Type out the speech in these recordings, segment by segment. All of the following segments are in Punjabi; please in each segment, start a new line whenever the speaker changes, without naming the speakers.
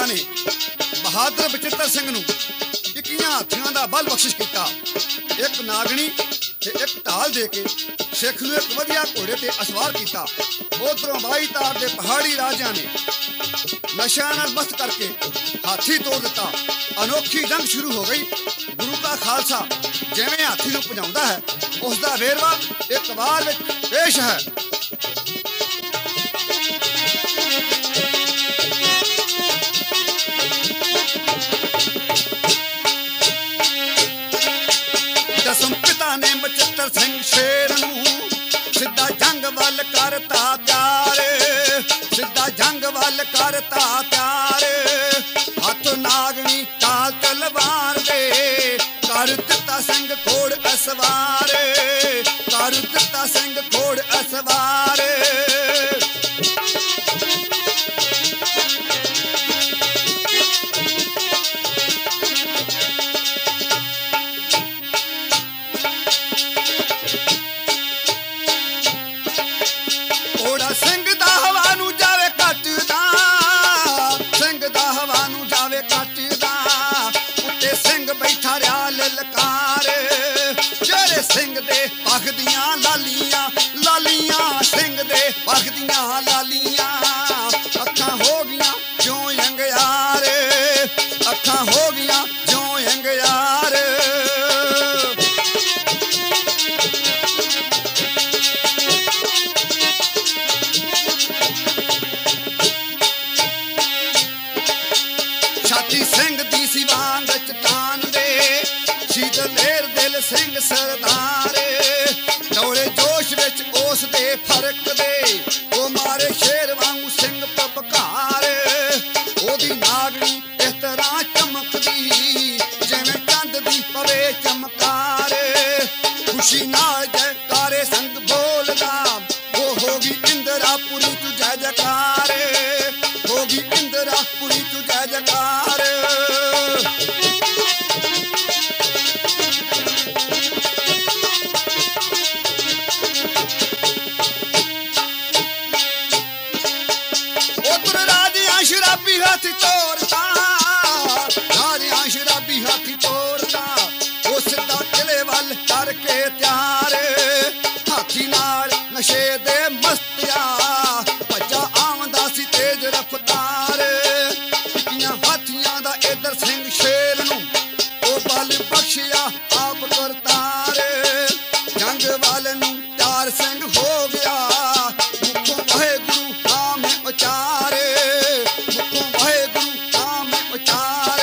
ने बहादुर बचिੱਤਰ ਸਿੰਘ ਨੂੰ 21 ਹਾਥੀਆਂ ਦਾ ਬਲ ਬਖਸ਼ਿਸ਼ ਕੀਤਾ। ਇੱਕ ਨਾਗਣੀ ਤੇ ਇੱਕ ਢਾਲ ਦੇ ਕੇ ਸਿੱਖ ਨੂੰ ਇੱਕ ਵਧੀਆ ਘੋੜੇ ਤੇ ਅਸਵਾਰ ਕੀਤਾ। ਉਧਰੋਂ ਬਾਈ ਤਾਰ ਦੇ ਪਹਾੜੀ ਰਾਜਿਆਂ ਨੇ ਨਸ਼ਿਆਂ ਨਾਲ ਮਸਤ ਕਰਕੇ ਹਾਥੀ ਤੋੜ ਦਿੱਤਾ। ਅਨੋਖੀ ਜੰਗ ਸ਼ੁਰੂ ਹੋ ਗਈ। ਗੁਰੂ ਕਾ ਖਾਲਸਾ ਜਿਵੇਂ ਹਾਥੀ ਨੂੰ ਭਜਾਉਂਦਾ ਹੈ ਉਸ ਦਾ ਵੇਰਵਾ ਇੱਕ ਵਾਰ ਵਿੱਚ ਪੇਸ਼ ਹੈ। ਦਸਮ ਪਿਤਾ ਨੇ ਬਚਿੱਤਰ ਸਿੰਘ ਸ਼ੇਰ ਨੂੰ ਸਿੱਧਾ ਜੰਗ ਵੱਲ ਕਰਤਾ ਤਿਆਰ, ਸਿੱਧਾ ਜੰਗ ਵੱਲ ਕਰਤਾ ਤਿਆਰ। ਹੱਥ ਨਾਗਣੀ ਤਾਲ ਤਲਵਾਰ ਦੇ ਕਰ ਦਿੱਤਾ ਸਿੰਘ ਘੋੜ ਅਸਵਾਰ, ਕਰ ਦਿੱਤਾ ਸਿੰਘ ਘੋੜ ਅਸਵਾਰ। ਘੋੜਾ ਸਿੰਘ ਦਾ ਹਵਾ ਨੂੰ ਜਾਵੇ ਕੱਟਦਾ, ਸਿੰਘ ਦਾ ਹਵਾ ਨੂੰ ਜਾਵੇ ਕੱਟਦਾ। ਉੱਤੇ ਸਿੰਘ ਬੈਠਾ ਰਿਆ ਲਲਕਾਰ, ਜਿਹੜੇ ਸਿੰਘ ਦੇ ਪੱਖ ਦੀਆਂ ਲਾਲੀਆਂ, ਲਾਲੀਆਂ ਸਿੰਘ ਦੇ ਪੱਖ ਦੀਆਂ ਲਾਲੀਆਂ। ਅੱਖਾਂ ਹੋ ਗਈਆਂ ਜਿਉਂ ਅੰਗਿਆਰ, ਅੱਖਾਂ ਹੋ ਗਈਆਂ ਜਿਉਂ ਅੰਗਿਆਰ। ਛਾਤੀ ਸਿੰਘ ਦੀ ਸੀ ਵਾਂਗ ਚਟਾਨ ਦੇ, ਸ਼ਹੀਦ ਲੇਰ ਦਿਲ ਸਿੰਘ ਸਰਦਾਰ। ਦੌੜੇ ਜੋਸ਼ ਵਿੱਚ ਉਸ ਦੇ ਫਰਕ ਦੇ, ਉਹ ਮਾਰੇ ਸ਼ੇਰ ਵਾਂਗੂ ਸਿੰਘ ਪਪਕਾਰ। ਉਹਦੀ ਨਾਗਣੀ ਇਸ ਤਰ੍ਹਾਂ ਚਮਕਦੀ ਜਿਵੇਂ ਚੰਦ ਦੀ ਪਵੇ ਚਮਕਾਰ। ਖੁਸ਼ੀ ਨਾਲ ਜੈਕਾਰੇ ਸੰਗ ਬੋਲਦਾ, ਉਹ ਹੋ ਗਈ ਇੰਦਰਾਪੁਰੀ ਤੂੰ ਜੈ ਜੈਕਾਰ, ਹੋ ਗਈ ਇੰਦਰਾਪੁਰੀ ਤੂੰ ਜੈ ਜੈਕਾਰ। ਉਧਰ ਰਾਜਿਆਂ ਸ਼ਰਾਬੀ ਹਾਥੀ ਤੋਰਦਾ, ਰਾਜਿਆਂ ਸ਼ਰਾਬੀ ਹਾਥੀ ਤੋਰਦਾ। ਉਹ ਸਿੱਧਾ ਕਿਲੇ ਵੱਲ ਕਰਕੇ ਤਿਆਰ, ਹਾਥੀ ਨਾਲ ਨਸ਼ੇ ਦੇ ਮਸਤਿਆ ਭੱਜਾ ਆਉਂਦਾ ਸੀ ਤੇਜ਼ ਰਫਤਾਰ। ਟਿੱਕੀਆਂ ਹਾਥੀਆਂ ਦਾ ਇਧਰ ਸਿੰਘ ਸ਼ੇਰ ਨੂੰ ਉਹ ਬਲ ਬਖਸ਼ਿਆ ਆਪ ਕਰਤਾਰ। ਜੰਗ ਵੱਲ ਨੂੰ ਤਿਆਰ ਸਿੰਘ ਹੋ ਗਿਆ, ਮੁਖੋਂ ਵਾਹਿਗੁਰੂ ਨਾਮ ਉਚਾਰ, ਮੁਖੋਂ ਵਾਹਿਗੁਰੂ ਨਾਮ ਉਚਾਰ।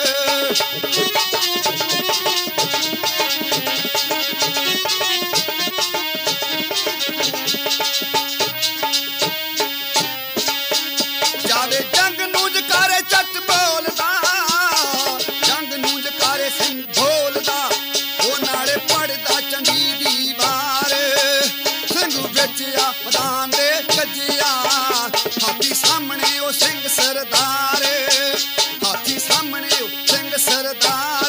ਜਾਵੇ ਜੰਗ ਨੂੰ ਜਕਾਰੇ ਚੱਟ ਬੋਲਦਾ, ਜੰਗ ਨੂੰ ਜਕਾਰੇ ਸਿੰਘ ਬੋਲਦਾ। ਉਹ ਨਾਲੇ ਪੜਦਾ ਚੰਗੀ ਦੀ ਵਾਰ, ਸਿੰਘ ਵਿੱਚ ਆ ਮੈਦਾਨ ਦੇ ਗੱਜਿਆ। ਹਾਥੀ ਸਾਹਮਣੇ ਉਹ ਸਿੰਘ ਸਰਦਾਰ, ਹਾਥੀ ਸਾਹਮਣੇ ਉਹ ਸਿੰਘ ਸਰਦਾਰ।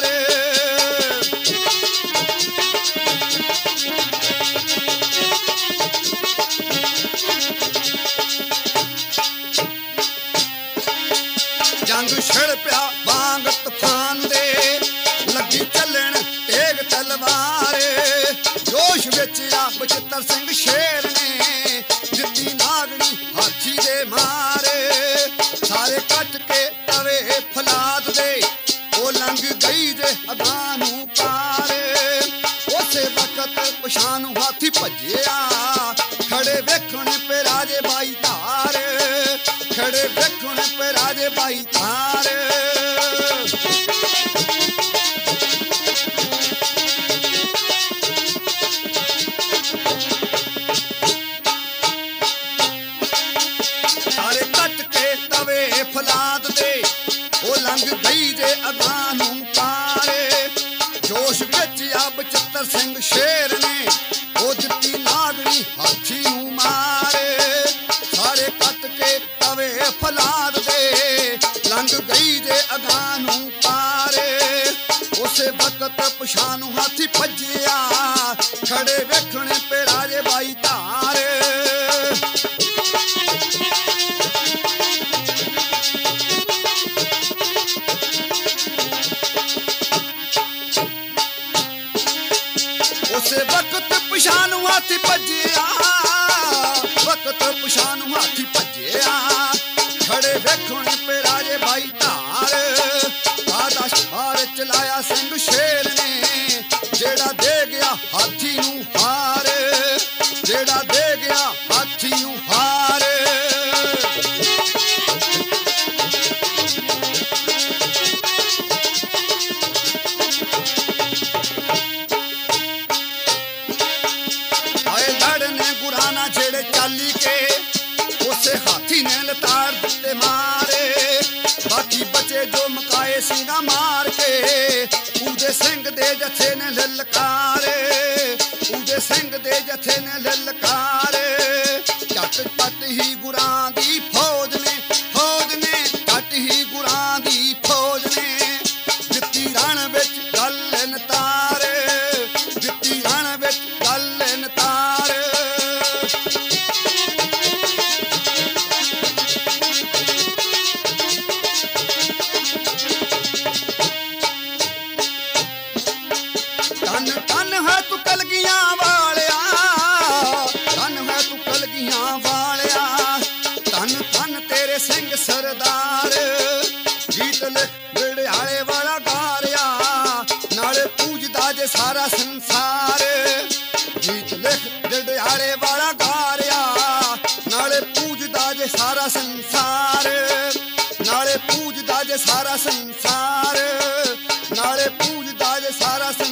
ਜੰਗ ਛਿੜ ਪਿਆ ਵਾਂਗ ਤੂਫਾਨ ਦੇ, ਲੱਗੀ ਚੱਲਣ ਤੇਗ ਤਲਵਾਰ। ਜੋਸ਼ ਵਿੱਚ ਆ ਬਚਿੱਤਰ ਸਿੰਘ ਸ਼ੇਰ ਨੇ ਦਿੱਤੀ ਨਾਗਣੀ ਹਾਥੀ ਦੇ ਮਾਰ। ਸਾਰੇ ਕੱਟ ਕੇ ਤਵੇ ਫਲਾਦ ਦੇ, ਉਹ ਲੰਘ ਗਈ ਜੇ ਅਗਾਂਹ ਨੂੰ ਪਾਰ। ਉਸੇ ਵਕਤ ਪਛਾਣ ਨੂੰ ਹਾਥੀ ਭੱਜਿਆ, ਖੜੇ ਵੇਖਣ ਪੇ ਰਾਜੇ ਬਾਈ ਧਾਰ, ਖੜੇ ਵੇਖਣ ਪੇ ਰਾਜੇ ਬਾਈ ਧਾਰ। ਸਾਰੇ ਕੱਟ ਕੇ ਤਵੇ ਫਲਾਦ ਦੇ, ਉਹ ਲੰਘ ਗਈ ਜੇ ਅਗਾਂਹ ਨੂੰ ਪਾਰ। ਜੋਸ਼ ਵਿੱਚ ਆ ਬਚਿੱਤਰ ਸਿੰਘ ਸ਼ੇਰ ਨੇ ਉਹ ਦਿੱਤੀ ਨਾਗਣੀ ਹਾਥੀ ਨੂੰ ਮਾਰ। ਸਾਰੇ ਕੱਟ ਕੇ ਤਵੇ ਫਲਾਦ ਦੇ, ਲੰਘ ਗਈ ਜੇ ਅਗਾਂਹ ਨੂੰ ਪਾਰ। ਉਸੇ ਵਕਤ ਪਛਾਣ ਨੂੰ ਹਾਥੀ ਭੱਜਿਆ, ਖੜੇ ਵੇਖਣ ਪੇ ਰਾਜੇ ਬਾਈ ਧਾਰ। ਉਸੇ ਵਕਤ ਪਛਾਣੂ ਹਾਥੀ ਭੱਜਿਆ, ਵਕਤ ਪਛਾਣੂ ਹਾਥੀ ਭੱਜਿਆ। ਖੜੇ ਵੇਖਣ ਪੇ ਰਾਜੇ ਬਾਈ ਧਾਰ, ਕਾਦਾ ਸ਼ਾਰ ਚਲਾਇਆ ਸਿੰਘ ਸ਼ੇਰ ਨੇ, ਜਿਹੜਾ ਦੇ ਗਿਆ ਹਾਥੀ ਨੂੰ ਹਾਰ, ਜਿਹੜਾ ਦੇ ਗਿਆ ਹਾਥੀ ਨੂੰ ਹਾਰ। ਆਏ ਲੜਨੇ ਗੁਰਾਨਾ ਜਿਹੜੇ ਚਾਲੀ ਕੇ, ਉਸੇ ਹਾਥੀ ਨੇ ਲਤਾੜ ਦਿੱਤੇ ਮਾਰੇ। ਬਾਕੀ ਬਚੇ ਜੋ ਮਕਾਏ ਸਿੰਘਾਂ ਮਾਰ ਕੇ, ਉਹਦੇ ਸਿੰਘ ਦੇ ਜਥੇ ਨੇ ਲਲਕਾਰੇ, ਉਹਦੇ ਸਿੰਘ ਦੇ ਜਥੇ ਨੇ ਲਲਕਾਰੇ। ਝੱਟ ਪੱਟ ਹੀ ਗੁਰਾਂ ਦੀ ਫੌਜ ਨੇ, ਫੌਜ ਨੇ ਝੱਟ ਹੀ ਗੁਰਾਂ ਦੀ ਫੌਜ ਨੇ। ਦਿੱਤੀ ਰਣ ਵਿੱਚ ਗੱਲ ਨਤਾਰ, ਦਿੱਤੀ ਰਣ ਵਿੱਚ ਗੱਲ ਨਤਾਰ। ਧੰਨ ਧੰਨ ਹੈ ਤੂੰ ਕਲਗੀਆਂ ਵਾਲਿਆ, ਧੰਨ ਹੈ ਤੂੰ ਕਲਗੀਆਂ ਵਾਲਿਆ। ਧੰਨ ਧੰਨ ਤੇਰੇ ਸਿੰਘ ਸਰਦਾਰ, ਗੀਤ ਲਿਖ ਵਿੜਿਆਲੇ ਵਾਲਾ ਗਾਰਿਆ, ਨਾਲੇ ਪੂਜਦਾ ਜੇ ਸਾਰਾ ਸੰਸਾਰ। ਗੀਤ ਲਿਖ ਵਿੜਿਆਲੇ ਵਾਲਾ ਗਾਰਿਆ, ਨਾਲੇ ਪੂਜਦਾ ਜੇ ਸਾਰਾ ਸੰਸਾਰ, ਨਾਲੇ ਪੂਜਦਾ ਜੇ ਸਾਰਾ ਸੰਸਾਰ, ਨਾਲੇ ਪੂਜਦਾ ਜੇ ਸਾਰਾ